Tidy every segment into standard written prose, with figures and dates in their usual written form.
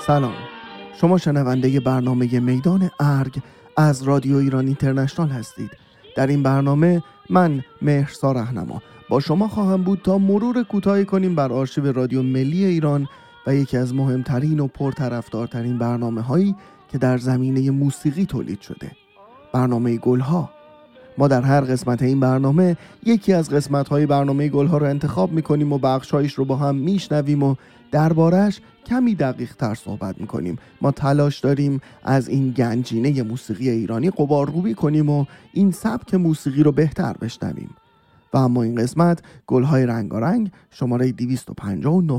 سلام، شما شنونده برنامه میدان ارگ از رادیو ایران اینترنشنال هستید. در این برنامه من مهرسا رهنما با شما خواهم بود تا مرور کوتاهی کنیم بر آرشیو رادیو ملی ایران و یکی از مهمترین و پرطرفدارترین برنامه هایی که در زمینه موسیقی تولید شده، برنامه گلها. ما در هر قسمت این برنامه یکی از قسمت‌های برنامه گلها رو انتخاب می‌کنیم و بخشایش رو با هم میشنویم و درباره‌اش کمی دقیق‌تر صحبت می‌کنیم. ما تلاش داریم از این گنجینه موسیقی ایرانی غبارگویی کنیم و این سبک موسیقی رو بهتر بشنویم. و اما این قسمت گل‌های رنگارنگ شماره 259.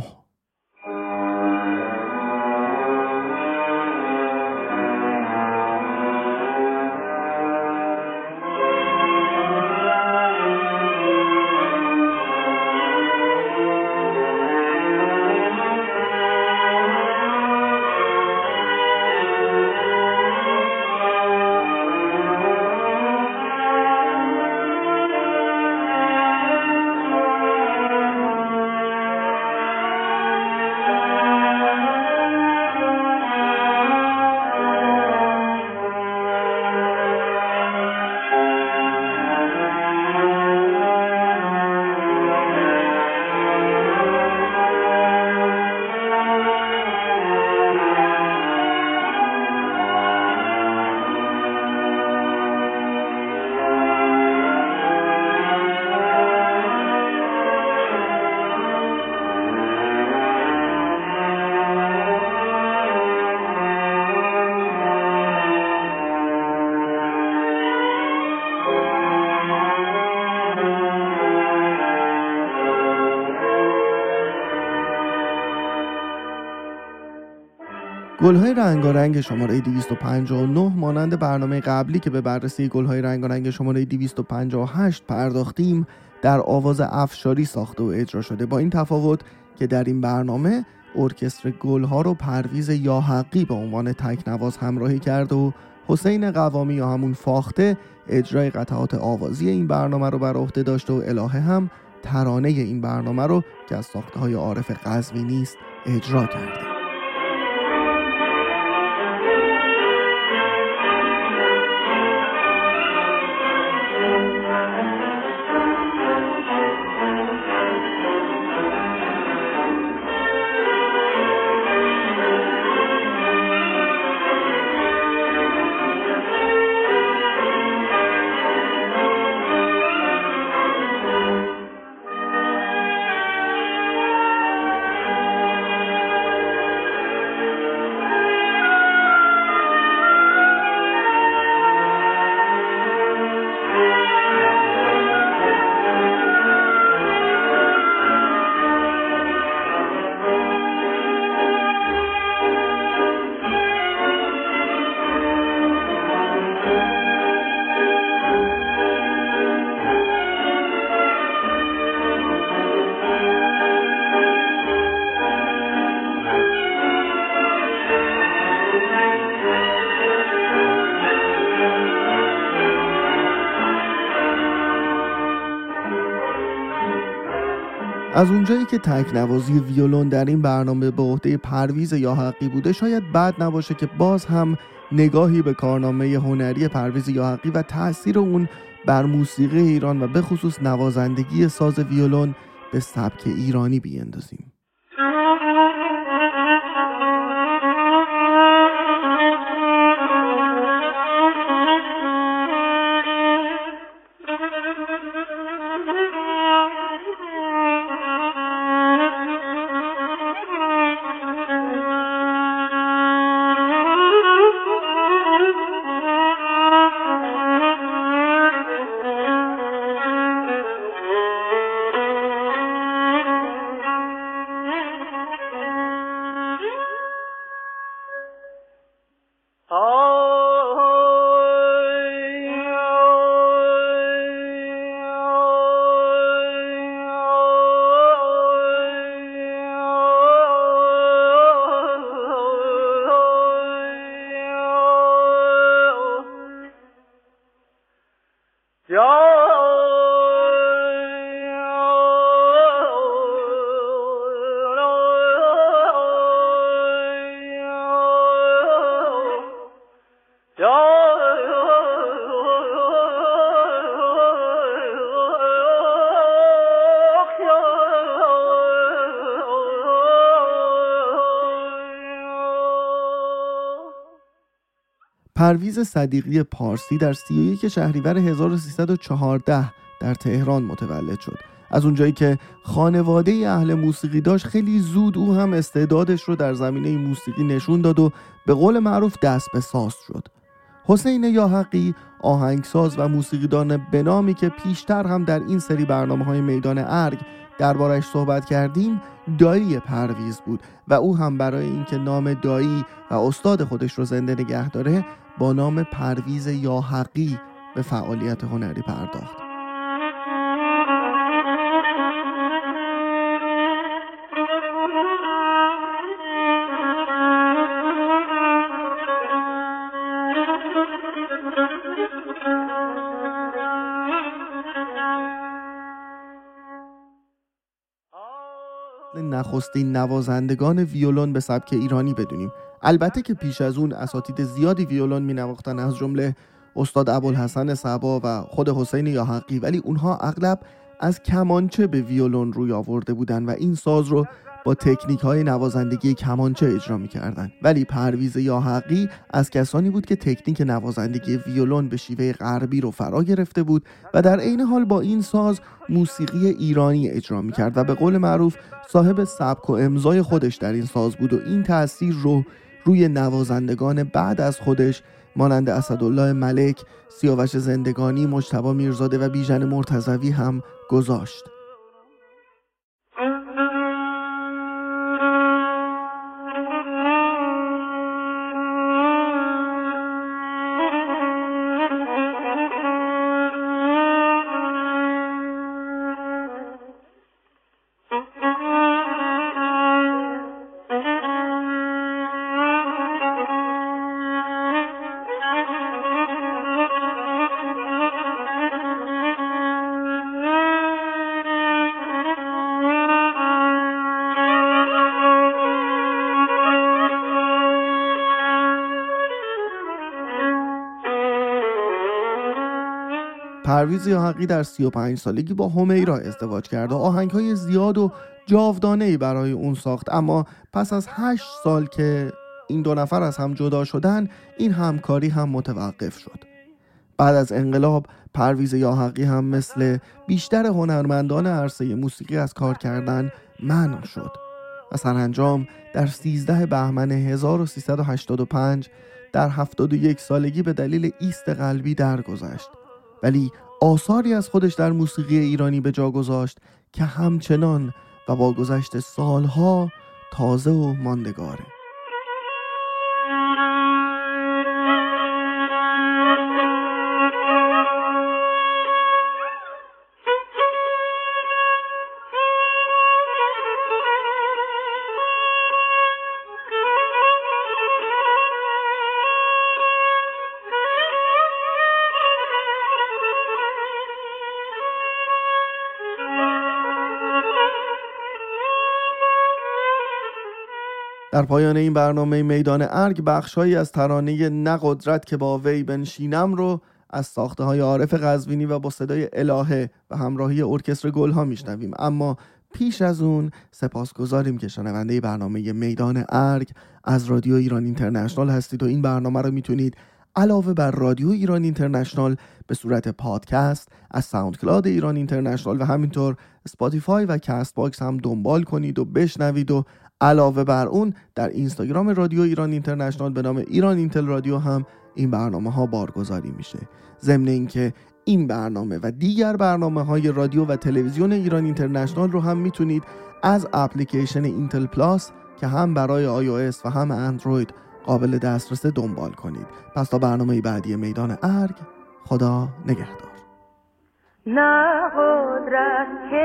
گل‌های رنگارنگ شماره 259 مانند برنامه قبلی که به بررسی گل‌های رنگارنگ شماره 258 پرداختیم در آواز افشاری ساخته و اجرا شده، با این تفاوت که در این برنامه ارکستر گل‌ها رو پرویز یاحقی به عنوان تکنواز همراهی کرد و حسین قوامی یا همون فاخته اجرای قطعات آوازی این برنامه رو بر عهده داشته و الهه هم ترانه این برنامه رو که از ساخته‌های عارف قزوینی است اجرا کرده. از اونجایی که تکنوازی ویولون در این برنامه به عهده پرویز یاحقی بوده، شاید بد نباشه که باز هم نگاهی به کارنامه هنری پرویز یاحقی و تأثیر اون بر موسیقی ایران و به خصوص نوازندگی ساز ویولون به سبک ایرانی بیندازیم. پرویز صدیقی پارسی در 31 شهریور 1314 در تهران متولد شد. از اونجایی که خانواده اهل موسیقی داشت، خیلی زود او هم استعدادش رو در زمینه موسیقی نشون داد و به قول معروف دست به ساز شد. حسین یاحقی آهنگساز و موسیقیدان به نامی که پیشتر هم در این سری برنامه‌های میدان ارگ دربارش صحبت کردیم دایی پرویز بود و او هم برای اینکه نام دایی و استاد خودش رو زنده نگه داره با نام پرویز یاحقی به فعالیت هنری پرداخت. نخستین نوازندگان ویولون به سبک ایرانی بدونیم. البته که پیش از اون اساتید زیادی ویولون می نواختن، از جمله استاد ابوالحسن صبا و خود حسین یاحقی، ولی اونها اغلب از کمانچه به ویولون روی آورده بودن و این ساز رو با تکنیک های نوازندگی کمانچه اجرا می کردن. ولی پرویز یاحقی از کسانی بود که تکنیک نوازندگی ویولون به شیوه غربی رو فرا گرفته بود و در عین حال با این ساز موسیقی ایرانی اجرا می کرد و به قول معروف صاحب سبک و امضای خودش در این ساز بود و این تأثیر رو روی نوازندگان بعد از خودش مانند اسدالله ملک، سیاوش زندگانی، مجتبی میرزاده و بیژن مرتضوی هم گذاشت. پرویز یاحقی در 35 سالگی با همیرا ازدواج کرد و آهنگ‌های زیاد و جاودانه‌ای برای اون ساخت، اما پس از 8 سال که این دو نفر از هم جدا شدن این همکاری هم متوقف شد. بعد از انقلاب پرویز یاحقی هم مثل بیشتر هنرمندان عرصه موسیقی از کار کردن منع شد و سرانجام در 13 بهمن 1385 در 71 سالگی به دلیل ایست قلبی درگذشت، ولی آثاری از خودش در موسیقی ایرانی به جا گذاشت که همچنان و با گذشت سالها تازه و ماندگاره. در پایان این برنامه میدان ارگ بخش‌هایی از ترانه نه قدرت که با وی بنشینم رو از ساخته‌های عارف قزوینی و با صدای الهه و همراهی ارکستر گلها میشنویم. اما پیش از اون سپاسگزاریم که شنونده برنامه میدان ارگ از رادیو ایران اینترنشنال هستید و این برنامه رو میتونید علاوه بر رادیو ایران اینترنشنال به صورت پادکست از ساوند کلاد ایران اینترنشنال و همینطور اسپاتیفای و کست باکس هم دنبال کنید و بشنوید و علاوه بر اون در اینستاگرام رادیو ایران اینترنشنال به نام ایران اینتل رادیو هم این برنامه ها بارگذاری میشه. ضمن اینکه این برنامه و دیگر برنامه‌های رادیو و تلویزیون ایران اینترنشنال رو هم میتونید از اپلیکیشن اینتل پلاس که هم برای iOS و هم اندروید قابل دسترس دنبال کنید. پس تا برنامه بعدی میدان ارگ، خدا نگهدار. نه قدرت